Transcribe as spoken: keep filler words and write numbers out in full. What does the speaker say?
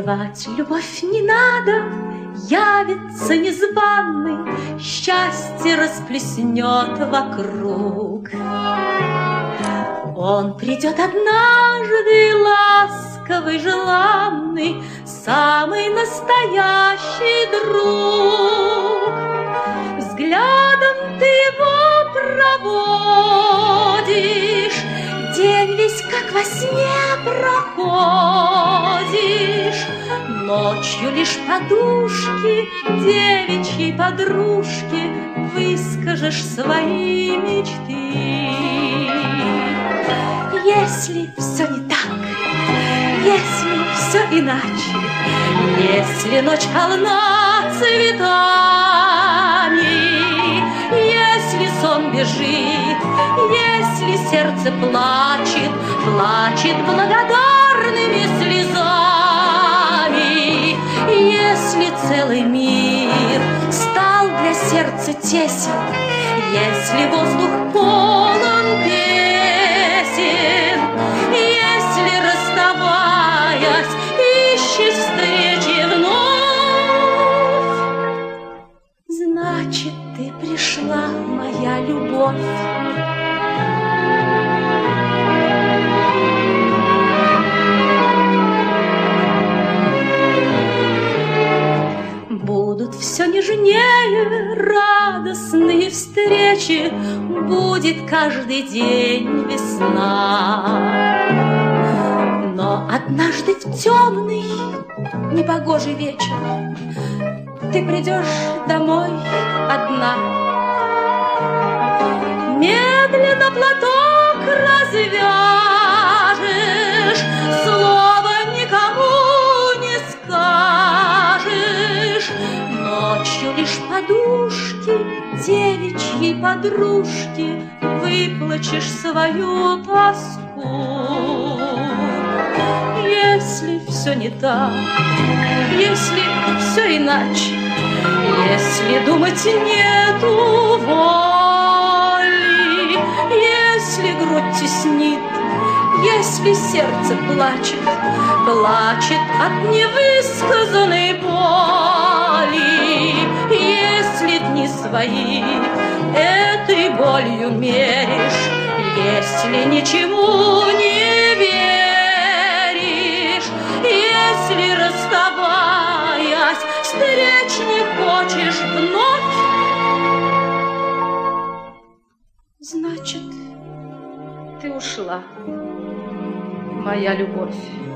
Звать любовь не надо, явится незваный, счастье расплеснет вокруг. Он придет однажды, ласковый, желанный, самый настоящий друг. Взглядом ты его проводишь, день весь как во сне проходишь. Ночью лишь подушки девичьей подружки выскажешь свои мечты. Если все не так, если все иначе, если ночь полна цветами, если сон бежит, если сердце плачет, плачет благодарными слезами, если целый мир стал для сердца тесен, если воздух полон песен, если, расставаясь, ищешь встречи вновь, значит, ты пришла, моя любовь. Будут все нежнее радостные встречи, будет каждый день весна. Но однажды в темный непогожий вечер ты придешь домой одна. Медленно платок развяжешь, слова никому не скажешь. Ночью лишь подушки девичьей подружки выплачешь свою тоску. Если все не так, если все иначе, если думать нету воли, если грудь теснит, если сердце плачет, плачет от невысказанной боли, если дни свои этой болью меришь, если ничему не веришь, если, расставаясь, встреч не хочешь вновь, значит, ты ушла, моя любовь.